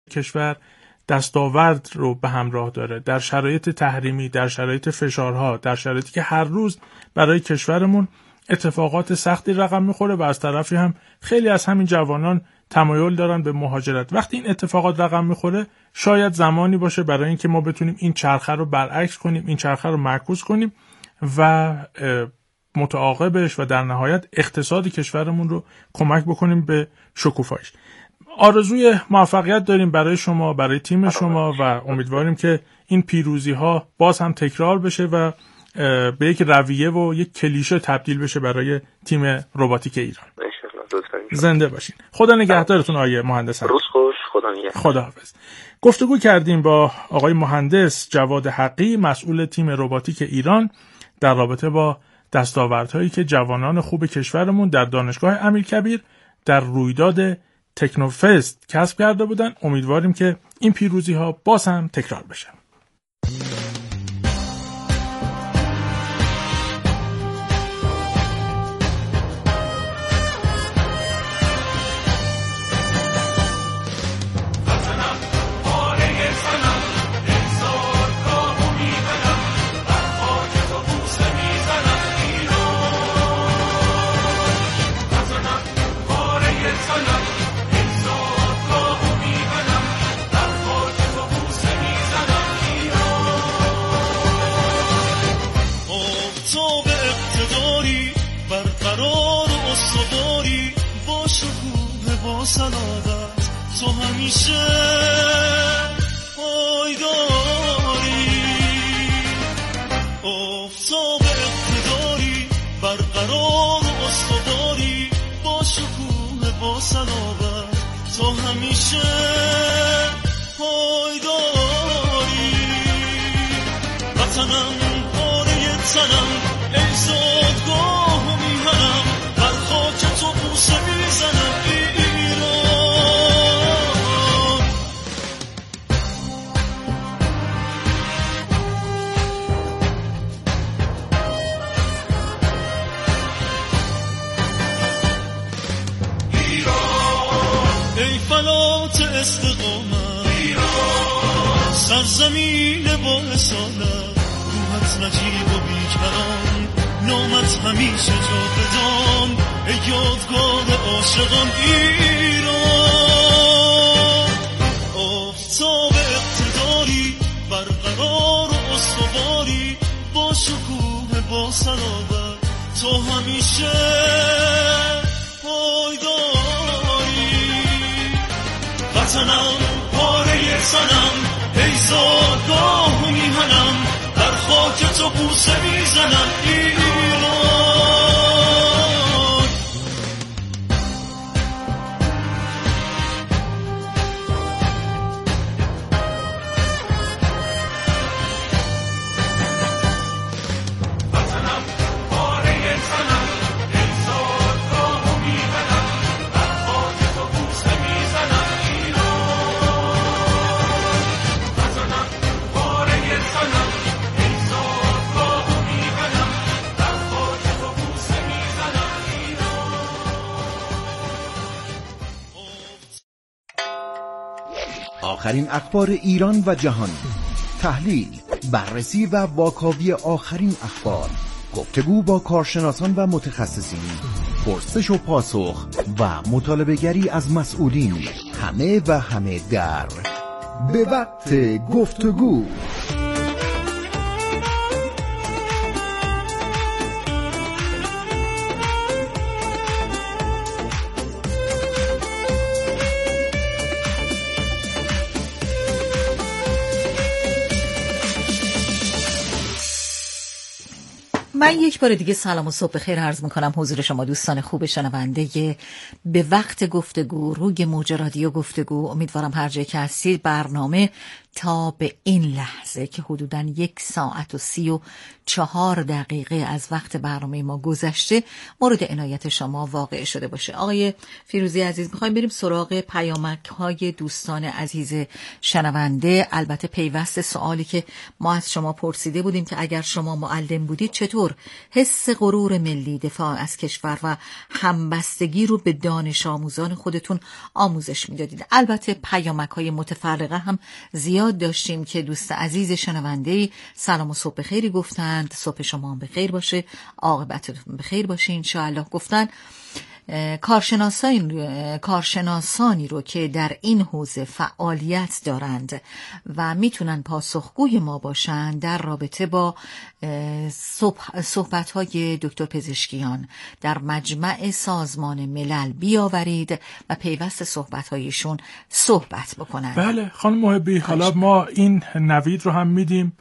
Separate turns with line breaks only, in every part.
کشور دستاورد رو به همراه داره، در شرایط تحریمی، در شرایط فشارها، در شرایطی که هر روز برای کشورمون اتفاقات سختی رقم میخوره و از طرفی هم خیلی از همین جوانان تمایل دارن به مهاجرت. وقتی این اتفاقات رقم میخوره شاید زمانی باشه برای اینکه ما بتونیم این چرخه رو برعکس کنیم، این چرخه رو معکوس کنیم و متعاقبش و در نهایت اقتصاد کشورمون رو کمک بکنیم به شکوفاییش. آرزوی موفقیت داریم برای شما، برای تیم شما و امیدواریم که این پیروزی ها باز هم تکرار بشه و به یک رویه و یک کلیشه تبدیل بشه برای تیم رباتیک ایران. زنده باشین. خدا نگهدارتون آقای مهندس.
روز خوش. خدا نگهدار.
خداحافظ. گفتگو کردیم با آقای مهندس جواد حقی، مسئول تیم رباتیک ایران، در رابطه با دستاوردهایی که جوانان خوب کشورمون در دانشگاه امیرکبیر در رویداد تکنوفست کسب کرده بودن. امیدواریم که این پیروزی ها باز هم تکرار بشه.
تو همیشه پایداری، آفتاب اقتداری، برقرار و استواری، با شکوه با صلابت تو همیشه پایداری. وطنم پاره تنم، ای زادگاه و میهنم، بر خاک تو بوسه میزنم استقامت، سرزمین با اصالت، روحت نجیب و بیکران، نامت همیشه جاودان، ای یادگار عاشقان ایران. آفتاب اقتداری، برقرار و استواری، با شکوه با صلابت تو همیشه پایداری. وطنم پاره سنم، ای زادگاه و میهنم، در خاک تو بوسه میزنم ایران.
وطنم پاره سنم، ای زادگاه و میهنم، در خاک تو بوسه میزنم.
آخرین اخبار ایران و جهان، تحلیل، بررسی و واکاوی آخرین اخبار، گفتگو با کارشناسان و متخصصین، پرسش و پاسخ و مطالبه‌گری از مسئولین، همه و همه در به وقت گفتگو.
من یک بار دیگه سلام و صبح بخیر عرض میکنم حضور شما دوستان خوب شنونده به وقت گفتگو روی موج رادیو گفتگو. امیدوارم هر جایی که هستید برنامه تا به این لحظه که حدوداً 1 ساعت و 34 دقیقه از وقت برنامه ما گذشته مورد عنایت شما واقع شده باشه. آقای فیروزی عزیز، میخوایم بریم سراغ پیامک‌های دوستان عزیز شنونده. البته پیوست سوالی که ما از شما پرسیده بودیم که اگر شما معلم بودید چطور حس غرور ملی، دفاع از کشور و همبستگی رو به دانش آموزان خودتون آموزش میدادید. البته پیامک‌های متفرقه هم زیاد داشتیم که دوست عزیز شنونده‌ای سلام و صبح بخیری گفتند. صبح شما هم بخیر باشه، عاقبتتون بخیر باشه انشاءالله. گفتن کارشناسانی رو که در این حوزه فعالیت دارند و میتونن پاسخگوی ما باشن در رابطه با صحبت‌های دکتر پزشکیان در مجمع سازمان ملل بیاورید و پیوست صحبت‌هایشون صحبت بکنن.
بله خانم محبی، حالا ما این نوید رو هم میدیم،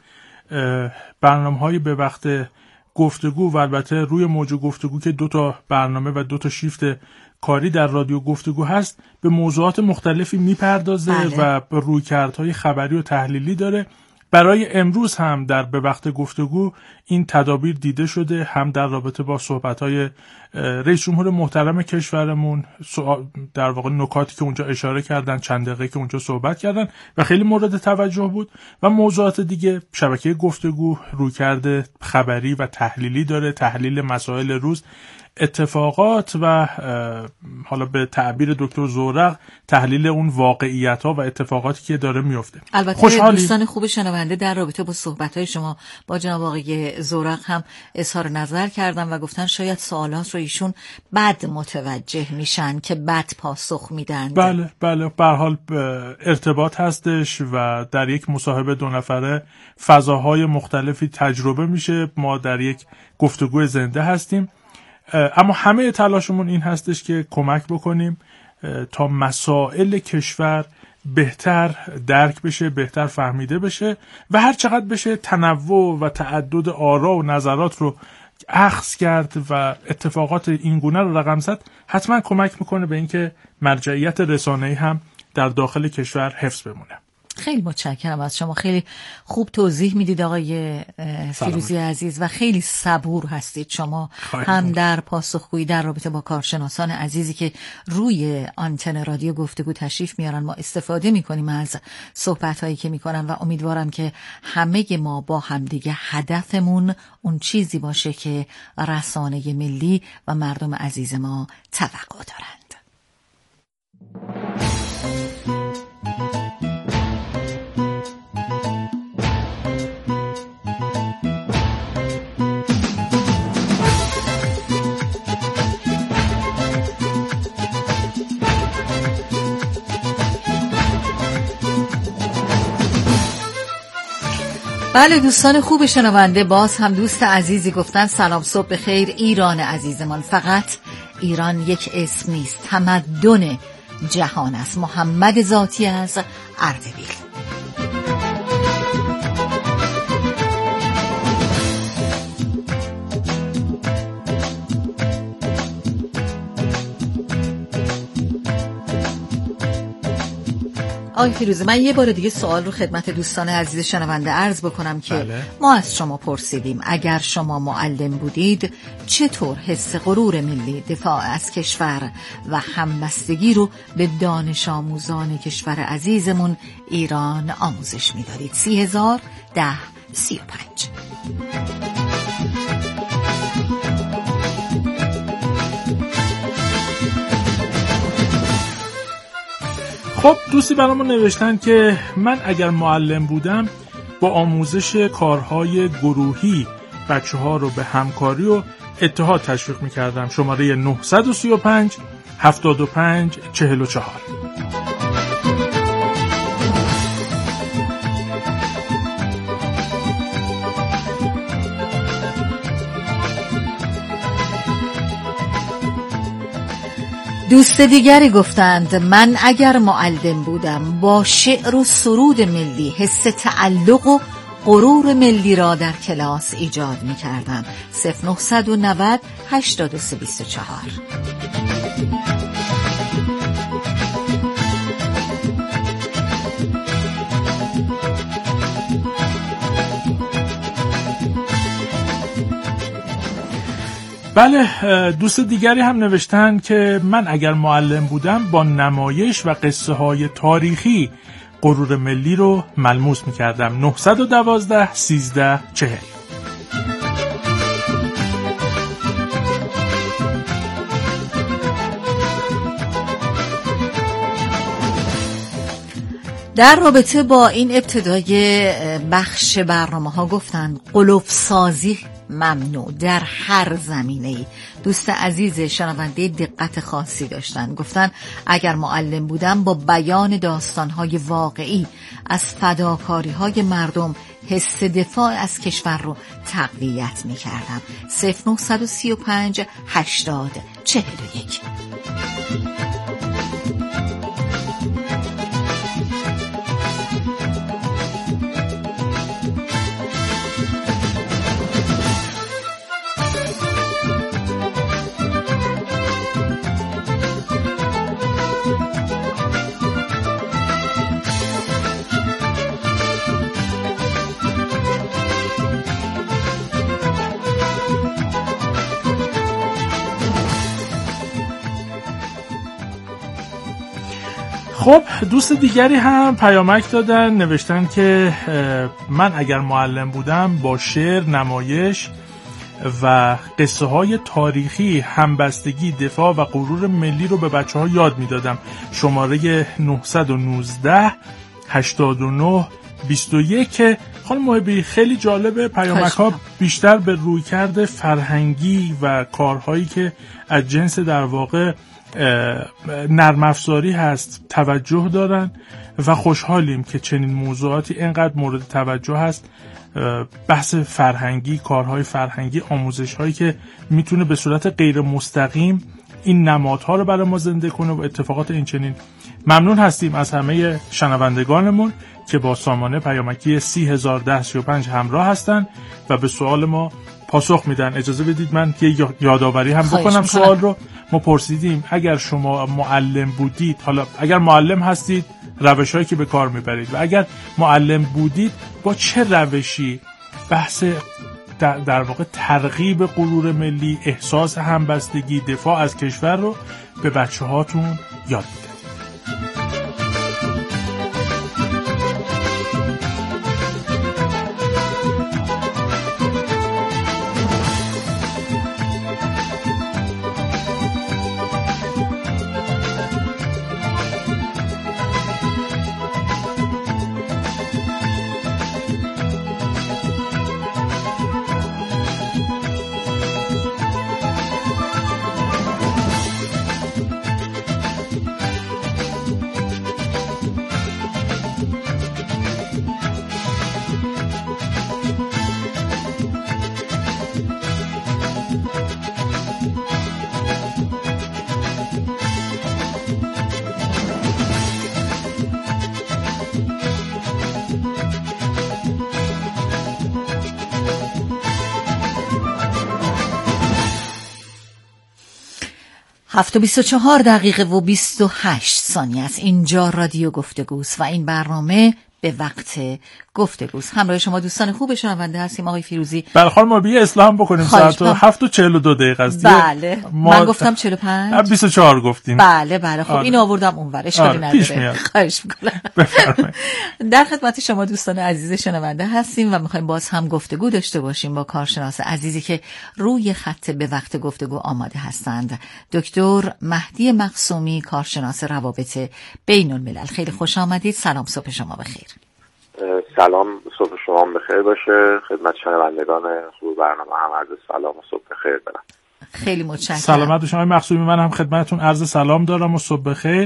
برنامه‌های به وقت گفتگو و البته روی موج گفتگو که 2 برنامه و 2 شیفت کاری در رادیو گفتگو هست به موضوعات مختلفی میپردازه. بله. و رویکردهای خبری و تحلیلی داره. برای امروز هم در به وقت گفتگو این تدابیر دیده شده، هم در رابطه با صحبت‌های رئیس جمهور محترم کشورمون، در واقع نکاتی که اونجا اشاره کردن، چند دقیقه که اونجا صحبت کردن و خیلی مورد توجه بود، و موضوعات دیگه. شبکه گفتگو رویکرد خبری و تحلیلی داره، تحلیل مسائل روز، اتفاقات و حالا به تعبیر دکتر زورق تحلیل اون واقعیت‌ها و اتفاقاتی که داره میفته.
البته دوستان خوب شنونده در رابطه با صحبت‌های شما با جناب آقای زورق هم اظهار نظر کردن و گفتن شاید سوالات رو ایشون بد متوجه میشن که بد پاسخ میدن.
بله به هر حال ارتباط هستش و در یک مصاحبه 2 نفره فضاهای مختلفی تجربه میشه. ما در یک گفتگو زنده هستیم، اما همه تلاشمون این هستش که کمک بکنیم تا مسائل کشور بهتر درک بشه، بهتر فهمیده بشه و هر چقدر بشه تنوع و تعدد آرا و نظرات رو اخذ کرد و اتفاقات این گونه رو رقم زد. حتما کمک میکنه به اینکه مرجعیت رسانه‌ای هم در داخل کشور حفظ بمونه.
خیلی متشکرم از شما، خیلی خوب توضیح میدید آقای فیروزی عزیز و خیلی صبور هستید شما هم در پاسخگویی در رابطه با کارشناسان عزیزی که روی آنتن رادیو گفتگو تشریف میارن. ما استفاده میکنیم از صحبت‌هایی که میکنن و امیدوارم که همه ما با همدیگه هدفمون اون چیزی باشه که رسانه ملی و مردم عزیز ما توقع دارند. بله دوستان خوب شنونده، باز هم دوست عزیزی گفتن سلام صبح بخیر ایران عزیزمان. فقط ایران یک اسم نیست، تمدن جهان است. محمد ذاتی از اردبیل. آقای فیروزی، من یه بار دیگه سوال رو خدمت دوستان عزیز شنونده عرض بکنم که بله. ما از شما پرسیدیم اگر شما معلم بودید چطور حس غرور ملی، دفاع از کشور و همبستگی رو به دانش آموزان کشور عزیزمون ایران آموزش میدادید؟ 30,010,35.
خب دوستی برامون نوشتن که من اگر معلم بودم با آموزش کارهای گروهی بچه‌ها رو به همکاری و اتحاد تشویق می‌کردم. شماره 935 75 44.
دوست دیگری گفتند من اگر معلم بودم با شعر و سرود ملی حس تعلق و غرور ملی را در کلاس ایجاد می کردم. 0990 8324.
بله، دوست دیگری هم نوشتن که من اگر معلم بودم با نمایش و قصه های تاریخی غرور ملی رو ملموس میکردم. 912 13 40.
در رابطه با این ابتدای بخش برنامه ها گفتن قلوف سازی ممنوع در هر زمینه‌ای. دوست عزیز شنونده دقت خاصی داشتن، گفتن اگر معلم بودم با بیان داستان‌های واقعی از فداکاری‌های مردم حس دفاع از کشور رو تقویت می‌کردم. 0935 80 41.
خب دوست دیگری هم پیامک دادن، نوشتن که من اگر معلم بودم با شعر، نمایش و قصه های تاریخی همبستگی، دفاع و غرور ملی رو به بچه ها یاد میدادم. شماره 919 89 21. خانم محبی خیلی جالبه، پیامک ها بیشتر به رویکرد فرهنگی و کارهایی که از جنس در واقع نرم افزاری هست توجه دارن و خوشحالیم که چنین موضوعاتی اینقدر مورد توجه هست. بحث فرهنگی، کارهای فرهنگی، آموزش‌هایی که میتونه به صورت غیر مستقیم این نمادها رو برای ما زنده کنه و اتفاقات این چنین. ممنون هستیم از همه شنوندگانمون که با سامانه پیامکی 301035 همراه هستن و به سوال ما پاسخ میدن. اجازه بدید من یه یادآوری هم بکنم. سوال رو ما پرسیدیم اگر شما معلم بودید، حالا اگر معلم هستید روش‌هایی که به کار میبرید و اگر معلم بودید با چه روشی بحث در واقع ترغیب غرور ملی، احساس همبستگی، دفاع از کشور رو به بچه هاتون یاد میدید.
هفت و 24 دقیقه و 28 ثانیه است. اینجا رادیو گفتگوست و این برنامه به وقت گفتگوست. همراه شما دوستان خوب شنونده هستیم. آقای فیروزی،
بله خانم ما بیه اسلام بکنیم. ساعت 7:42 است.
بله من گفتم 45
24 گفتیم.
بله خب این آوردم اونور، اشکالی نداره. خواهش می‌کنم.
بفرمایید.
در خدمت شما دوستان عزیز شنونده هستیم و می‌خوایم باز هم گفتگو داشته باشیم با کارشناس عزیزی که روی خط به وقت گفتگو آماده هستند. دکتر مهدی مقسومی، کارشناس روابط بین‌الملل. خیلی خوش آمدید. سلام، صبح شما بخیر.
سلام، صبح شما بخیر باشه. خدمت شنوندگان خوب برنامه هم عرض سلام و صبح بخیر دارم.
خیلی متشکرم.
سلامت باشید آقای مقسومی. من هم خدمتتون عرض سلام دارم و صبح بخیر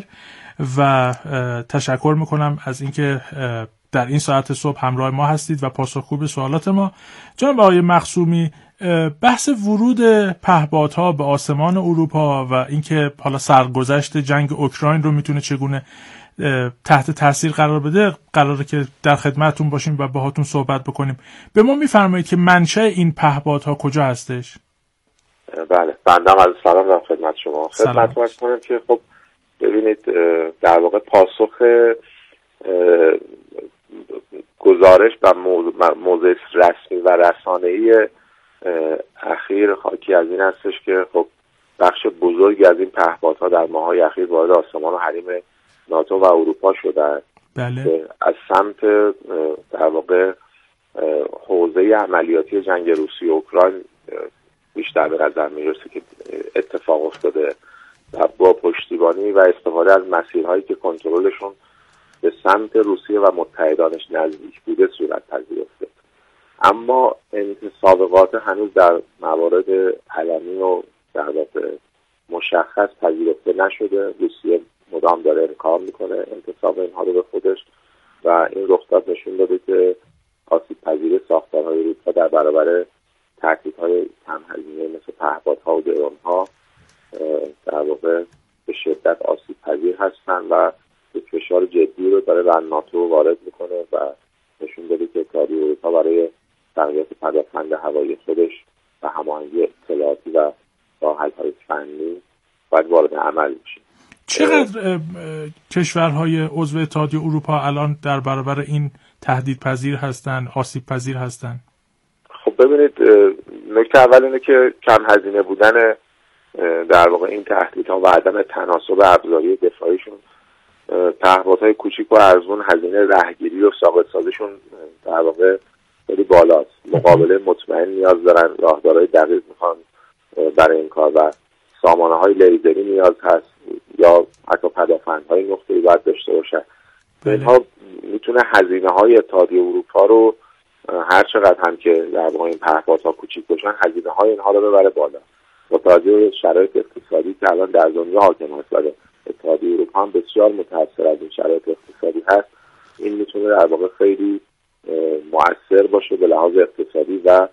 و تشکر میکنم از اینکه در این ساعت صبح همراه ما هستید و پاسخگو به سوالات ما. جناب آقای مقسومی، بحث ورود پهپادها به آسمان اروپا و اینکه حالا سرگذشت جنگ اوکراین رو میتونه چگونه تحت تاثیر قرار بده، قراره که در خدمتتون باشیم و باهاتون صحبت بکنیم. به ما میفرمایید که منشأ این پهپادها کجا هستش؟
بله، بنده از سلام دارم خدمت شما. خدمت عرض کنم که خب ببینید در واقع پاسخ گزارش و موضع رسمی و رسانه‌ای اخیر حاکی از این هستش که خب بخش بزرگی از این پهپادها در ماه‌های اخیر وارد آسمان و حریم ناتو و اروپا شدن.
بله.
از سمت در واقع حوزه عملیاتی جنگ روسیه و اوکراین بیشتر به نظر میرسه که اتفاق افتاده و با پشتیبانی و استفاده از مسیرهایی که کنترلشون به سمت روسیه و متحدانش نزدیک بوده صورت پذیرفته. اما سابقات هنوز در موارد علنی و در واقع مشخص پذیرفته نشده. روسیه مدام داره انکار میکنه انتصاب اینها رو به خودش و این رخداد نشون داده که آسیب پذیر ساختارهای اروپا در برابر تهدیدهای کم هزینه مثل پهپادها و درونها در واقع به شدت آسیب پذیر هستن و یک فشار جدی رو داره بر ناتو وارد میکنه و نشون داده که اتحادیه اروپا برای تقویت پدافند هوایی خودش و هماهنگی اطلاعاتی و راه‌حل‌های فنی باید وارد عمل بشه.
چقدر کشورهای عضو اتحادیه اروپا الان در برابر این تهدید پذیر هستن، آسیب پذیر هستن؟
خب ببینید، نکته اول اینه که کم هزینه بودن در واقع این تهدیدها و عدم تناسب ابزاری دفاعیشون، پهپادهای کوچیک و ارزون هزینه رهگیری و ثابت سازیشون در واقع خیلی بالاست. مقابله مطمئن نیاز دارن، راهدارهای دقیق میخوان برای این کار و سامانه‌های لیزری نیاز هست یا حتی پدافندهای نقطه‌ای باید داشته باشن. اینها میتونه هزینه‌های اتحادیه اروپا رو هر چقدر هم که در واقع این پهپادها کوچیک باشن هزینه‌های اینها رو ببره بالا. متوجه شرایط اقتصادی که الان در دنیا حاکم هست، اتحادیه اروپا هم بسیار متأثر از این شرایط اقتصادی هست. این میتونه در واقع خیلی مؤثر باشه به لحاظ اقتصادی و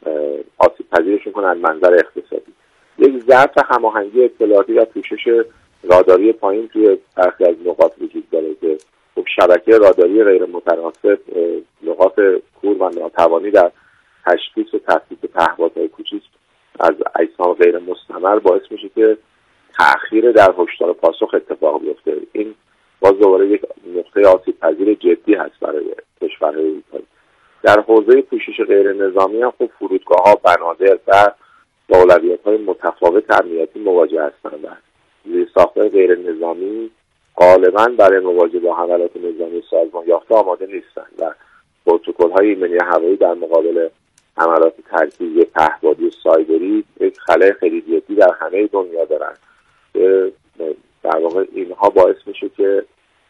آسیب پذیرشون کنه از منظر اقتصادی. یک ضعف هماهنگی اطلاعاتی و پوشش راداری پایین توی برخی از نقاط وجود داره که خب شبکه راداری غیر متناسب، نقاط کور و ناتوانی در تشخیص و تثبیت پهپادهای کوچیک از اجسام غیر مستمر باعث میشه که تأخیر در هشدار پاسخ اتفاق بیفته. این باز دوباره یک نقطه آسیب پذیر جدی هست برای کشورهای اروپایی. در حوزه پوشش غیر نظامی هم خب فرودگاه‌ها، بنادر و با اولویت‌های متفاوت امنیتی مواجه هستند. زیرساخت‌های غیر نظامی غالباً برای مواجهه با حملات نظامی سازمان یافته آماده نیستند و پروتکل‌های ایمنی هوایی در مقابل حملات ترکیبی پهپادی و سایبری یک خلأ خیلی جدی در همه دنیا دارند. در واقع اینها باعث میشه که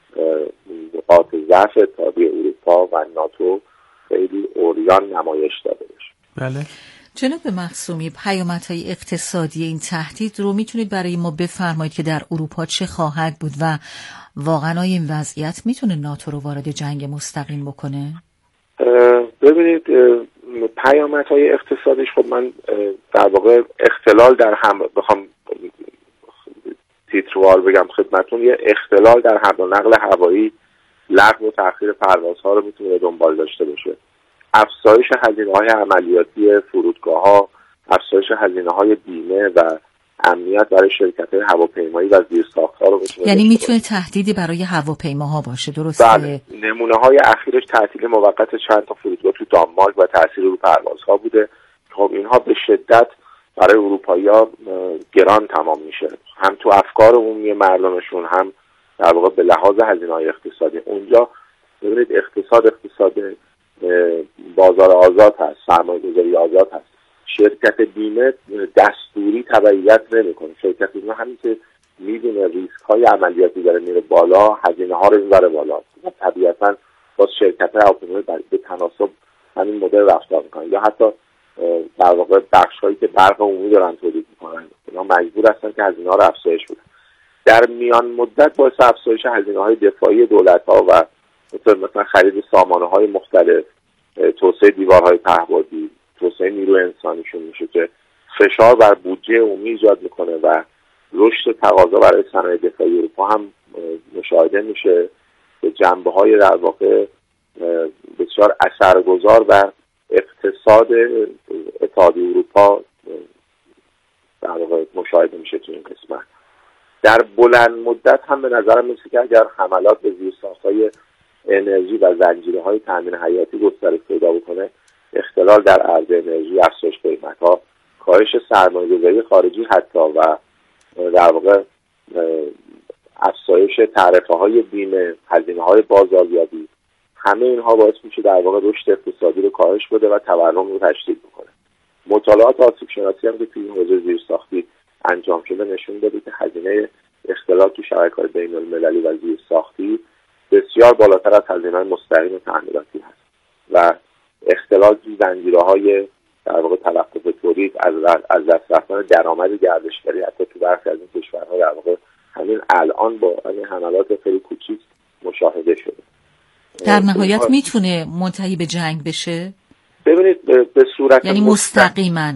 نقاط ضعف اتحادیه اروپا و ناتو خیلی عریان نمایش داده بشه.
بله. جناب مخصومی، پیامدهای اقتصادی این تهدید رو میتونید برای ما بفرمایید که در اروپا چه خواهد بود و واقعا این وضعیت میتونه ناتو رو وارد جنگ مستقیم بکنه؟
ببینید، پیامدهای اقتصادیش خب من در واقع اختلال در هم بخوام تیتروار بگم خدمتون، یه اختلال در حمل و نقل هوایی، لغو و تأخیر پروازها رو میتونه دنبال داشته باشه. افزایش هزینه‌های عملیاتی فرودگاه‌ها، افزایش هزینه‌های بیمه و امنیت برای شرکت‌های هواپیمایی و زیرساخت‌ها رو میتونه،
یعنی میتونه تهدیدی برای هواپیماها باشه، درسته؟
بله. نمونه‌های اخیرش تعطیل موقت چند تا فرودگاه تو دانمارک و تاثیر رو پروازها بوده. خب اینها به شدت برای اروپایی‌ها گران تمام میشه، هم تو افکار عمومی مردمشون، هم در واقع به لحاظ هزینه‌های اقتصادی. اونجا ببینید اقتصاد بازار آزاد هست، سرمایه‌گذاری آزاد هست. شرکت بیمه دستوری تبعیت نمی‌کنه. شرکت بیمه همین که میدونه ریسک‌های عملیاتی داره میره بالا، هزینه‌ها رو میبره بالا. طبیعتاً با شرکت‌های هواپیمایی به تناسب همین مدل رفتار می‌کنن، یا حتی در واقع بخش‌هایی که برق عمومی دارن تولید می‌کنن اینا مجبور هستن که هزینه‌ها رو افزایش بدن. در میان مدت باعث افزایش هزینه‌های دفاعی دولت‌ها و مثلا خرید سامانه‌های مختلف، توسعه دیوارهای پهپادی، توسعه نیروی انسانیشون میشه که فشار بر بودجه عمومی ایجاد میکنه و رشد تقاضا برای صنایع دفاعی اروپا هم مشاهده میشه به جنبه‌های در واقع بسیار اثرگذار و اقتصاد اتحادیه اروپا در واقع مشاهده میشه تو این قسمت. در بلند مدت هم به نظرم میسه که اگر حملات به زیرساخت‌های انرژی و زنجیره‌های تامین حیاتی گسترش پیدا بکنه، اختلال در عرضه انرژی، افزایش قیمت‌ها، کاهش سرمایه‌گذاری خارجی حتی و در واقع افزایش تعرفه‌های بیمه، هزینه‌های بازاریابی، همه اینها باعث میشه در واقع رشد اقتصادی رو کاهش بده و تورم رو تشدید بکنه. مطالعات آسیب شناسی هم که توی این حوزه زیرساختی انجام شده نشون داده که هزینه اختلال تو شبکه‌های بین‌المللی و زیرساختی بسیار بالاتر از هزینه‌های مستقیم تعمیراتی هست و اختلال تو زنجیره‌های در واقع توقف تولید، از دست رفتن درآمد گردشگری حتی تو برخی از این کشورها در واقع همین الان با این حملات خیلی کوچیک مشاهده شده.
در نهایت میتونه منتهی به جنگ بشه؟
ببینید به صورت
یعنی مستقیما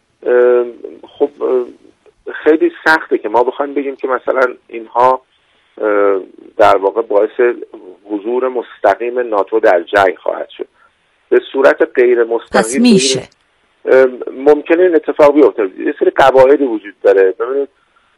خب خیلی سخته که ما بخوایم بگیم که مثلا اینها در واقع باعث حضور مستقیم ناتو در جنگ خواهد شد. به صورت غیر مستقیم
پس میشه
ممکنه این اتفاق بیفته. یه سری قواعدی وجود داره. ببینید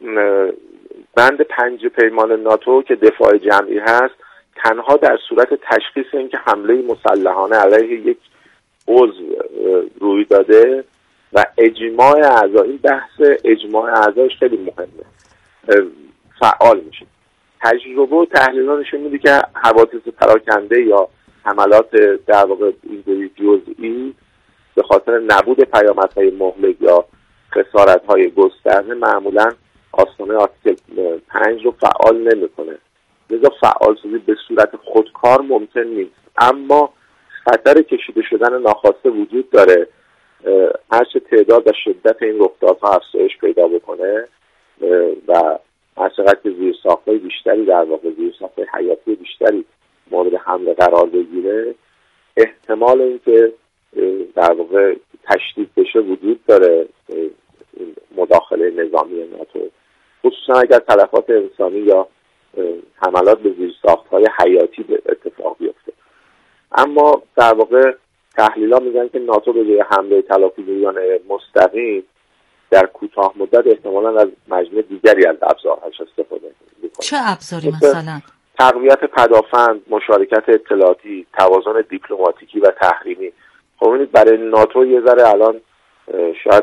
بند 5 پیمان ناتو که دفاع جمعی هست تنها در صورت تشخیص اینکه حمله مسلحانه علیه یک عضو روی داده و اجماع اعضا، این بحث اجماع اعضاش خیلی مهمه، فعال میشه. تجربه و تحلیل‌ها نشون میده که حوادث پراکنده یا حملات در واقع اینجوری جزئی به خاطر نبود پیامدهای مهلک یا خسارت‌های گسترده معمولاً آستانه آرتیکل 5 رو فعال نمی‌کنه. لذا فعالسازی به صورت خودکار ممکن نیست، اما خطر کشیده شدن ناخواسته وجود داره. هرچه تعداد و شدت این رخدادها افزایش پیدا بکنه و هرچقدر که زیرساخت‌های بیشتری در واقع زیرساخت‌های حیاتی بیشتری مورد حمله قرار بگیره، احتمال اینکه در واقع تشدید بشه وجود داره مداخله نظامی ناتو، خصوصا اگر تلفات انسانی یا حملات به زیرساخت‌های حیاتی اتفاق بیفته. اما در واقع تحلیل‌ها میگن که ناتو به جای حمله تلافی‌جویانه مستقیم در کوتاه مدت احتمالاً از مجموعه دیگری از ابزارهاش استفاده می‌کنه.
چه ابزاری مثلا؟
تقویت پدافند، مشارکت اطلاعاتی، توازن دیپلماتیکی و تحریمی. خب ببینید برای ناتو یه ذره الان شاید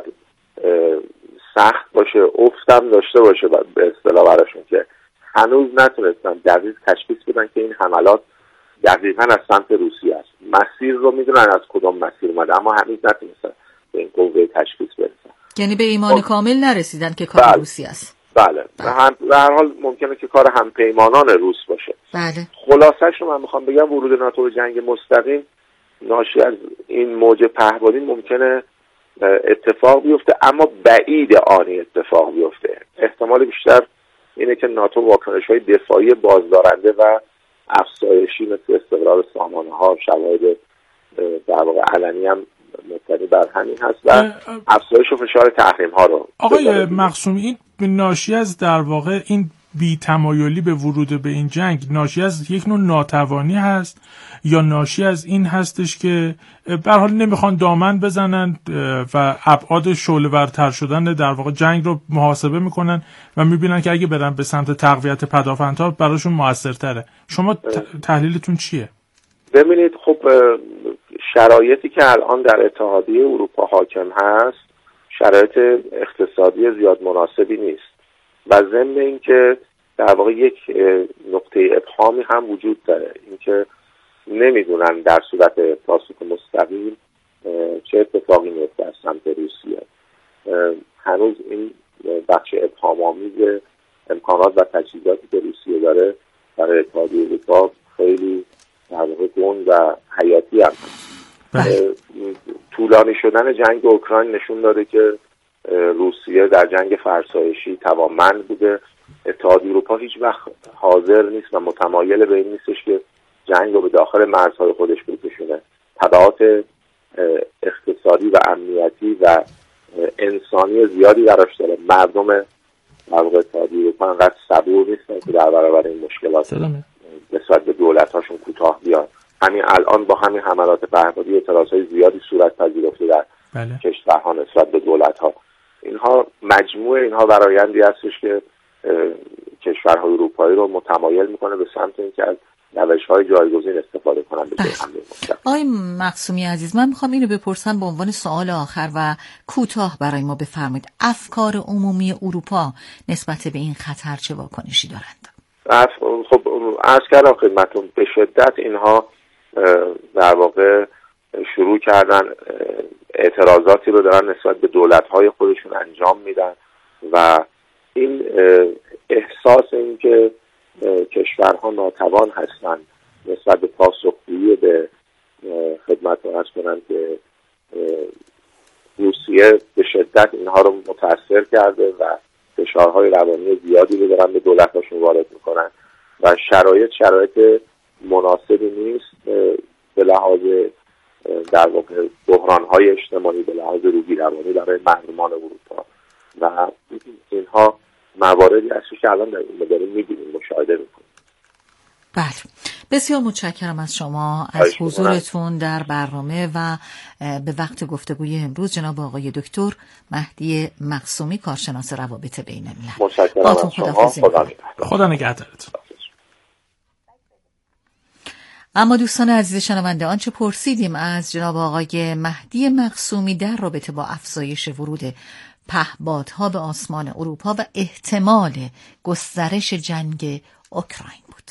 سخت باشه، افتم داشته باشه به اصطلاح براشون که هنوز نتونستن دقیق تشخیص بدن که این حملات دقیقاً از سمت روسیه است. مسیر رو میدونن از کدام مسیر اومده، اما هنوز نتونستن به این قوه تشخیص برسن.
یعنی به ایمان کامل نرسیدن که کار روسی است.
بله. به هر حال ممکنه که کار همپیمانان روس باشه.
بله.
خلاصش رو من میخوام بگم ورود ناتو به جنگ مستقیم ناشی از این موج پهپادی ممکنه اتفاق بیفته، اما بعید آنی اتفاق بیفته. احتمال بیشتر اینه که ناتو واکنش‌های دفاعی بازدارنده و افزایشی مثل استقرار سامانه‌ها، شواهد در واقع علنی هم مبتنی بر همین هست و افزایش و فشار تحریم‌ها رو.
آقای مقسومی، این ناشی از در واقع این بی‌تمایلی به ورود به این جنگ ناشی از یک نوع ناتوانی هست یا ناشی از این هستش که به هر حال نمیخوان دامن بزنن و ابعاد شعله‌ورتر شدن در واقع جنگ رو محاسبه میکنن و میبینن که اگه برن به سمت تقویت پدافندها براشون موثرتره؟ شما تحلیلتون چیه؟
ببینید خب شرایطی که الان در اتحادیه اروپا حاکم هست شرایط اقتصادی زیاد مناسبی نیست و ضمن اینکه در واقع یک نقطه ابهامی هم وجود داره، اینکه نمیدونن در صورت پاسخ مستقیم چه اتفاقی میفته از سمت روسیه. هنوز این بخش ابهام‌آمیز امکانات و تجهیزاتی که روسیه داره برای اتحادیه اروپا خیلی در واقع گنگ و حیاتی هم هست. طولانی شدن جنگ اوکراین نشون داده که روسیه در جنگ فرسایشی توانمند بوده. اتحادیه اروپا هیچ وقت حاضر نیست و متمایل به این نیستش که جنگ رو به داخل مرزهای خودش بکشونه. تبعات اقتصادی و امنیتی و انسانی زیادی براش داره. مردم در واقع اتحادیه اروپا انقدر صبور نیستن که در برابر این مشکلات نسبت به دولت‌هاشون کوتاه بیان. همین الان با همین حملات پهپادی اعتراض‌های زیادی صورت پذیرفته در کشورها نسبت به دولت‌ها. اینها مجموع اینها فرآیندی هستش که کشورهای اروپایی رو متمایل میکنه به سمت اینکه از روش‌های جایگزین استفاده کنن به حمله.
آقای مقسومی عزیز، من میخوام اینو بپرسم به عنوان سوال آخر و کوتاه برای ما بفرمایید. افکار عمومی اروپا نسبت به این خطر چه واکنشی دارند؟
خب عرض کردم خدمتتون، به شدت اینها در واقع شروع کردن اعتراضاتی رو دارن نسبت به دولت‌های خودشون انجام میدن و این احساس این که کشورها ناتوان هستند نسبت به پاسخگویی به خدمت رو عرض کنم که روسیه به شدت اینها رو متاثر کرده و فشارهای روانی زیادی رو دارن به دولت‌هاشون وارد میکنن و شرایط مناسبی نیست به لحاظ در واقع بحران‌های اجتماعی، به لحاظ روحی روانی برای مردمان اروپا و اینها مواردی هست که الان داریم می‌بینیم، مشاهده می‌کنیم.
بله، بسیار متشکرم از شما از حضورتون در برنامه و به وقت گفتگوی امروز. جناب آقای دکتر مهدی مقسومی، کارشناس روابط بین الملل.
متشکرم از شما.
خدا نگهدارتون.
اما دوستان عزیز شنونده، آنچه پرسیدیم از جناب آقای مهدی مقسومی در رابطه با افزایش ورود پهپادها به آسمان اروپا و احتمال گسترش جنگ اوکراین بود.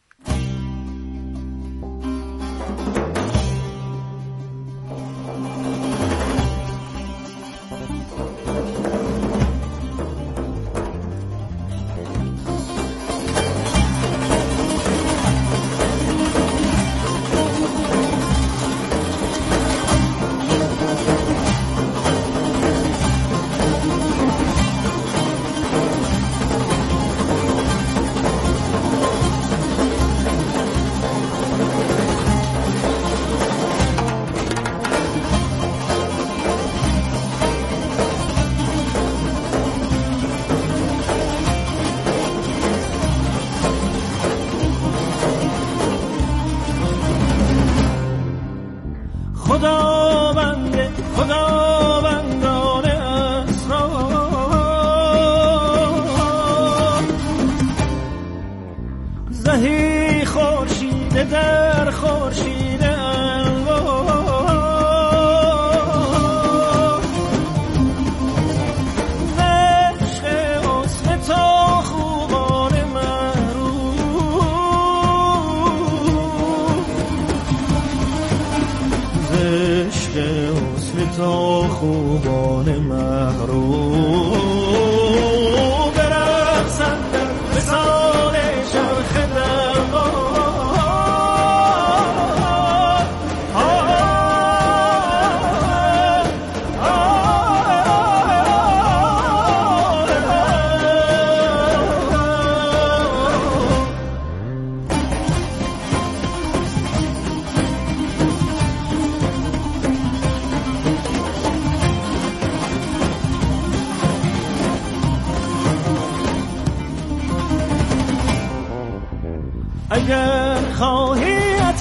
اگر خواهی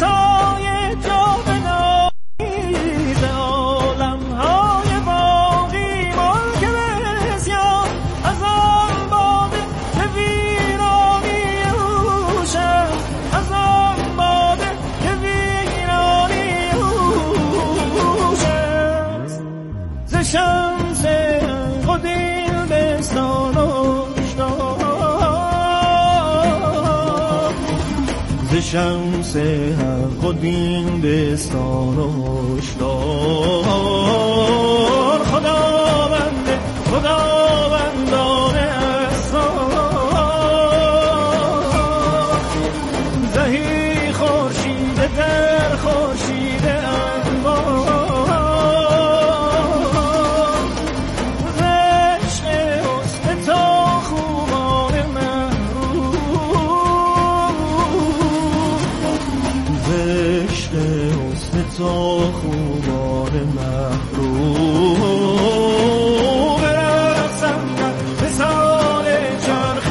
عطای جاودانی ز عالم‌های باقی ملک بسیار از آن باده که ویرانی اوش است، از آن باده که ویرانی اوش است. ز شمس قدیم بستانش دار، شمس حق و دین بستان و هشدار. خداوندان اسرار، زهی خورشید در خورشید انوار، ز عشق حسن تا خوبان تا خوبان محروم برقصند به سال چرخ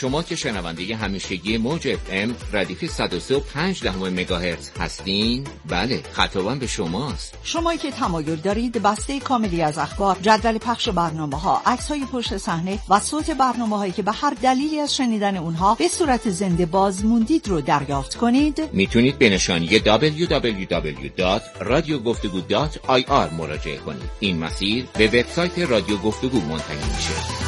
شما که شنونده همیشگی موج FM ردیف 103.5 مگاهرتز هستین، بله خطابم به شماست.
شما که تمایل دارید بسته کاملی از اخبار، جدول پخش برنامه‌ها، عکس‌های پشت صحنه و صوت برنامه‌هایی که به هر دلیلی از شنیدن اونها به صورت زنده باز موندید رو دریافت کنید،
میتونید به نشانی www.radiogoftugou.ir مراجعه کنید. این مسیر به وبسایت رادیو گفتگو منتهی میشه.